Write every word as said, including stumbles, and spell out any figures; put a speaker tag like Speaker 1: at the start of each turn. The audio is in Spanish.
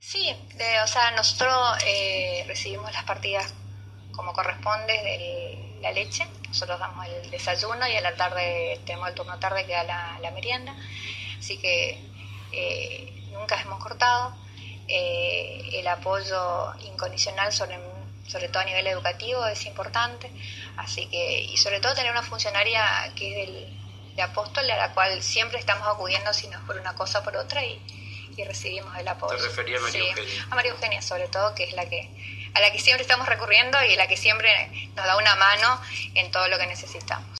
Speaker 1: Sí, de, o sea, nosotros eh, recibimos las partidas como corresponde de la leche. Nosotros damos el desayuno y a la tarde tenemos el turno tarde que da la, la merienda. Así que eh, nunca hemos cortado. Eh, el apoyo incondicional sobre, sobre todo a nivel educativo es importante. Así que, y sobre todo tener una funcionaria que es del, de Apóstol, a la cual siempre estamos acudiendo si no es por una cosa o por otra y y recibimos el apoyo.
Speaker 2: ¿Te refería a María
Speaker 1: sí,
Speaker 2: Eugenia?
Speaker 1: A María Eugenia sobre todo, que es la que a la que siempre estamos recurriendo y la que siempre nos da una mano en todo lo que necesitamos.